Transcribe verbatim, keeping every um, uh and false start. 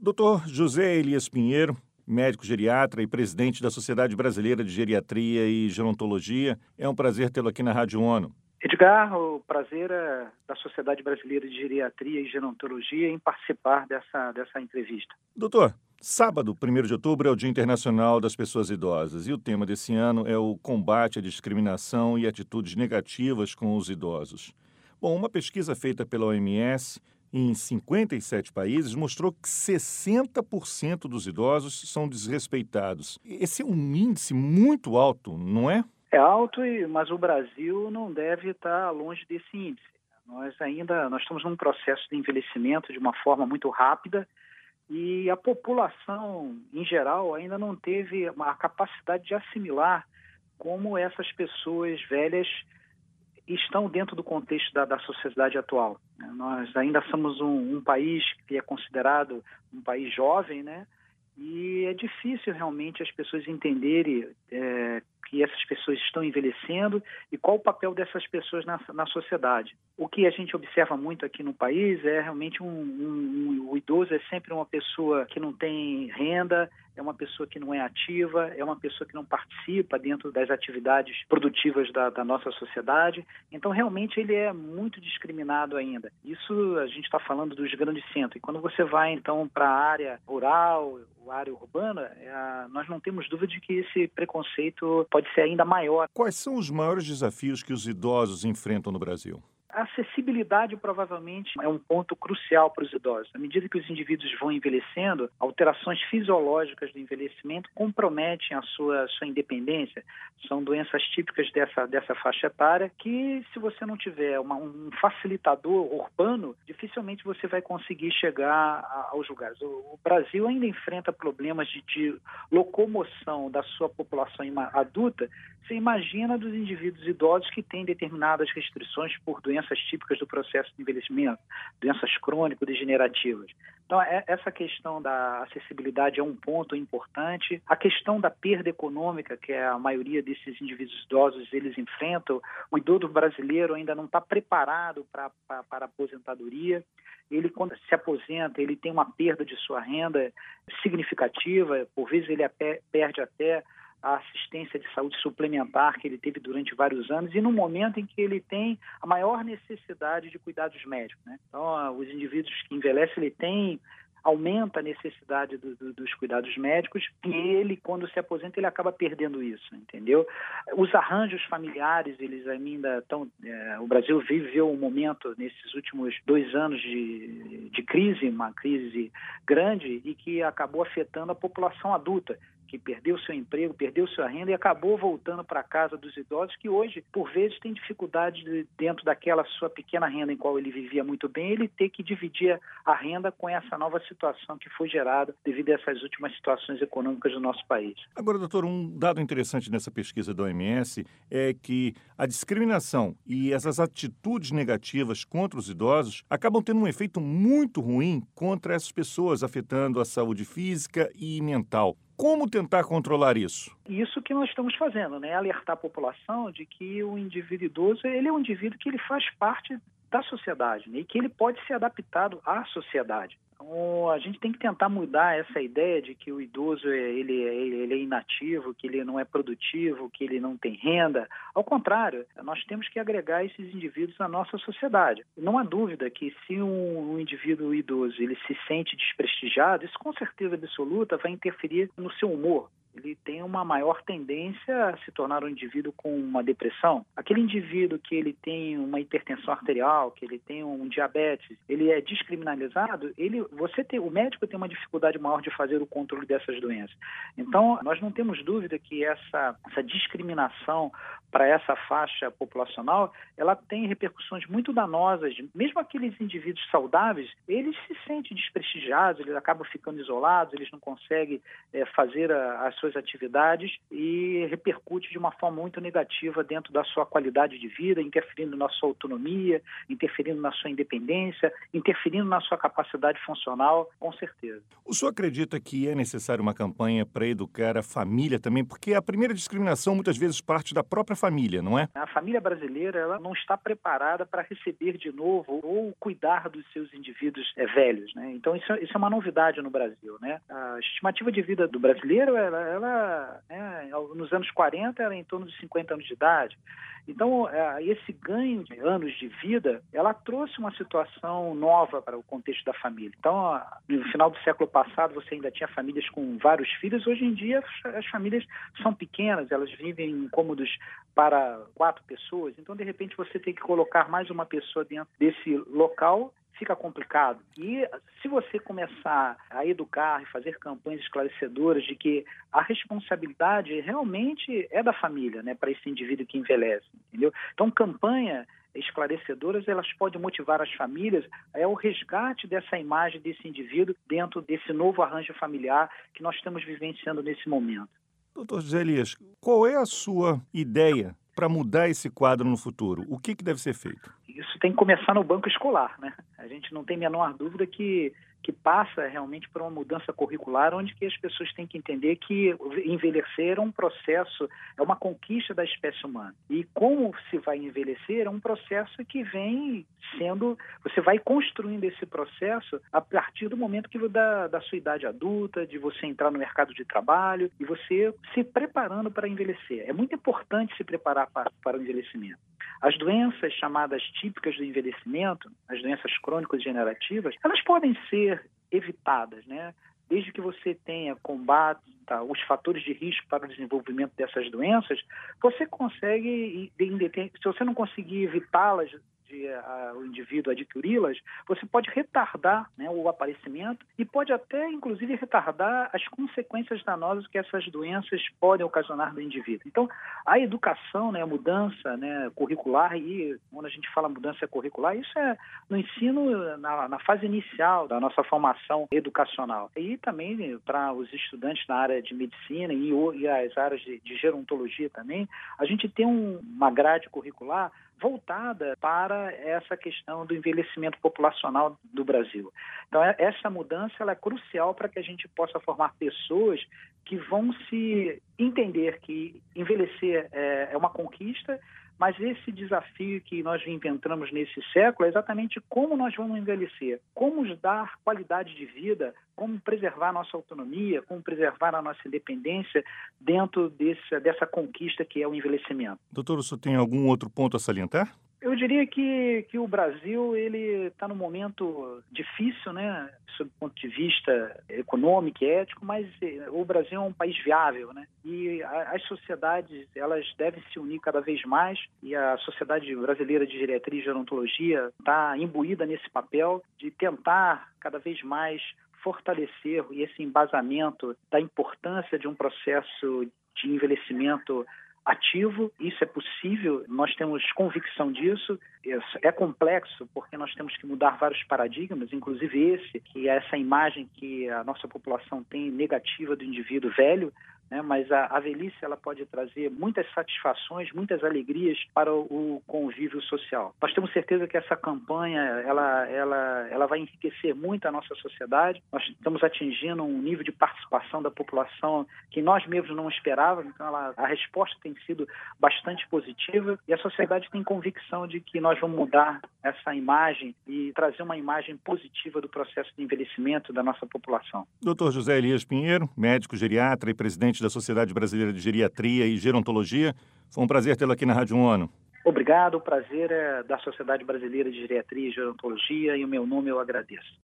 doutor José Elias Pinheiro, médico geriatra e presidente da Sociedade Brasileira de Geriatria e Gerontologia, é um prazer tê-lo aqui na Rádio ONU. Edgar, o prazer é da Sociedade Brasileira de Geriatria e Gerontologia em participar dessa, dessa entrevista. Doutor, sábado, primeiro de outubro, é o Dia Internacional das Pessoas Idosas e o tema desse ano é o combate à discriminação e atitudes negativas com os idosos. Bom, uma pesquisa feita pela O M S em cinquenta e sete países mostrou que sessenta por cento dos idosos são desrespeitados. Esse é um índice muito alto, não é? É alto, mas o Brasil não deve estar longe desse índice. Nós ainda nós estamos num processo de envelhecimento de uma forma muito rápida e a população, em geral, ainda não teve a capacidade de assimilar como essas pessoas velhas estão dentro do contexto da, da sociedade atual. Nós ainda somos um, um país que é considerado um país jovem, né? E é difícil realmente as pessoas entenderem é, que essas pessoas estão envelhecendo e qual o papel dessas pessoas na, na sociedade. O que a gente observa muito aqui no país é realmente um, um, um, o idoso é sempre uma pessoa que não tem renda, é uma pessoa que não é ativa, é uma pessoa que não participa dentro das atividades produtivas da, da nossa sociedade. Então, realmente, ele é muito discriminado ainda. Isso a gente está falando dos grandes centros. E quando você vai, então, para a área rural, a área urbana, é, nós não temos dúvida de que esse preconceito pode ser ainda maior. Quais são os maiores desafios que os idosos enfrentam no Brasil? A acessibilidade provavelmente é um ponto crucial para os idosos. À medida que os indivíduos vão envelhecendo, alterações fisiológicas do envelhecimento comprometem a sua, a sua independência. São doenças típicas dessa, dessa faixa etária que, se você não tiver uma, um facilitador urbano, dificilmente você vai conseguir chegar a, aos lugares. O, o Brasil ainda enfrenta problemas de, de locomoção da sua população adulta. Você imagina dos indivíduos idosos que têm determinadas restrições por doenças típicas do processo de envelhecimento, doenças crônico-degenerativas. Então, essa questão da acessibilidade é um ponto importante. A questão da perda econômica, que a maioria desses indivíduos idosos eles enfrentam, o idoso brasileiro ainda não está preparado para a aposentadoria. Ele, quando se aposenta, ele tem uma perda de sua renda significativa, por vezes ele até, perde até a assistência de saúde suplementar que ele teve durante vários anos e no momento em que ele tem a maior necessidade de cuidados médicos, né? Então, os indivíduos que envelhecem, ele tem, aumenta a necessidade do, do, dos cuidados médicos e ele, quando se aposenta, ele acaba perdendo isso, entendeu? Os arranjos familiares, eles ainda estão... É, o Brasil viveu um momento, nesses últimos dois anos de, de crise, uma crise grande e que acabou afetando a população adulta, que perdeu seu emprego, perdeu sua renda e acabou voltando para a casa dos idosos, que hoje, por vezes, tem dificuldade de, dentro daquela sua pequena renda em qual ele vivia muito bem, ele ter que dividir a renda com essa nova situação que foi gerada devido a essas últimas situações econômicas do nosso país. Agora, doutor, um dado interessante nessa pesquisa da O M S é que a discriminação e essas atitudes negativas contra os idosos acabam tendo um efeito muito ruim contra essas pessoas, afetando a saúde física e mental. Como tentar controlar isso? Isso que nós estamos fazendo, né? Alertar a população de que o indivíduo idoso ele é um indivíduo que ele faz parte da sociedade, né? E que ele pode ser adaptado à sociedade. Então, a gente tem que tentar mudar essa ideia de que o idoso ele, ele é inativo, que ele não é produtivo, que ele não tem renda. Ao contrário, nós temos que agregar esses indivíduos à nossa sociedade. Não há dúvida que se um, um indivíduo idoso ele se sente desprestigiado, isso com certeza absoluta vai interferir no seu humor. Ele tem uma maior tendência a se tornar um indivíduo com uma depressão. Aquele indivíduo que ele tem uma hipertensão arterial, que ele tem um diabetes, ele é descriminalizado, ele, você tem, o médico tem uma dificuldade maior de fazer o controle dessas doenças. Então, nós não temos dúvida que essa, essa discriminação para essa faixa populacional, ela tem repercussões muito danosas. Mesmo aqueles indivíduos saudáveis, eles se sentem desprestigiados, eles acabam ficando isolados, eles não conseguem é, fazer a, as suas suas atividades e repercute de uma forma muito negativa dentro da sua qualidade de vida, interferindo na sua autonomia, interferindo na sua independência, interferindo na sua capacidade funcional, com certeza. O senhor acredita que é necessário uma campanha para educar a família também? Porque a primeira discriminação muitas vezes parte da própria família, não é? A família brasileira ela não está preparada para receber de novo ou cuidar dos seus indivíduos é, velhos, né? Então isso, isso é uma novidade no Brasil, né? A estimativa de vida do brasileiro, ela, ela né, nos anos quarenta era em torno de cinquenta anos de idade. Então, esse ganho de anos de vida, ela trouxe uma situação nova para o contexto da família. Então, no final do século passado, você ainda tinha famílias com vários filhos. Hoje em dia, as famílias são pequenas, elas vivem em cômodos para quatro pessoas. Então, de repente, você tem que colocar mais uma pessoa dentro desse local, fica complicado. E se você começar a educar e fazer campanhas esclarecedoras de que a responsabilidade realmente é da família, né, para esse indivíduo que envelhece, entendeu? Então, campanha esclarecedoras, elas podem motivar as famílias é o resgate dessa imagem desse indivíduo dentro desse novo arranjo familiar que nós estamos vivenciando nesse momento. Doutor José Elias, qual é a sua ideia para mudar esse quadro no futuro? O que, que deve ser feito? Isso tem que começar no banco escolar, né? A gente não tem a menor dúvida que, que passa realmente por uma mudança curricular, onde que as pessoas têm que entender que envelhecer é um processo, é uma conquista da espécie humana. E como se vai envelhecer é um processo que vem sendo, você vai construindo esse processo a partir do momento que da, da sua idade adulta, de você entrar no mercado de trabalho e você se preparando para envelhecer. É muito importante se preparar para, para o envelhecimento. As doenças chamadas típicas do envelhecimento, as doenças crônicas degenerativas, elas podem ser evitadas, né? Desde que você tenha combate, tá, os fatores de risco para o desenvolvimento dessas doenças, você consegue, se você não conseguir evitá-las, de, a, o indivíduo adquiri-las, você pode retardar, né, o aparecimento e pode até, inclusive, retardar as consequências danosas que essas doenças podem ocasionar no indivíduo. Então, a educação, né, a mudança, né, curricular, e quando a gente fala mudança curricular, isso é no ensino, na, na fase inicial da nossa formação educacional. E também para os estudantes na área de medicina e, e as áreas de, de gerontologia também, a gente tem um, uma grade curricular voltada para essa questão do envelhecimento populacional do Brasil. Então, essa mudança ela é crucial para que a gente possa formar pessoas que vão se entender que envelhecer é, é uma conquista, mas esse desafio que nós inventamos nesse século é exatamente como nós vamos envelhecer, como dar qualidade de vida, como preservar a nossa autonomia, como preservar a nossa independência dentro desse, dessa conquista que é o envelhecimento. Doutor, o senhor tem algum outro ponto a salientar? Eu diria que, que o Brasil ele está num momento difícil, né, sob o ponto de vista econômico e ético, mas o Brasil é um país viável, né? E a, as sociedades elas devem se unir cada vez mais e a Sociedade Brasileira de Geriatria e Gerontologia está imbuída nesse papel de tentar cada vez mais fortalecer esse embasamento da importância de um processo de envelhecimento ativo. Isso é possível, nós temos convicção disso. É complexo porque nós temos que mudar vários paradigmas, inclusive esse, que é essa imagem que a nossa população tem negativa do indivíduo velho, né? Mas a, a velhice ela pode trazer muitas satisfações, muitas alegrias para o, o convívio social. Nós temos certeza que essa campanha ela, ela, ela vai enriquecer muito a nossa sociedade. Nós estamos atingindo um nível de participação da população que nós mesmos não esperávamos, então ela, a resposta tem sido bastante positiva e a sociedade tem convicção de que nós vamos mudar essa imagem e trazer uma imagem positiva do processo de envelhecimento da nossa população. doutor José Elias Pinheiro, médico geriatra e presidente da Sociedade Brasileira de Geriatria e Gerontologia. Foi um prazer tê-lo aqui na Rádio ONU. Obrigado, o prazer é da Sociedade Brasileira de Geriatria e Gerontologia e o meu nome eu agradeço.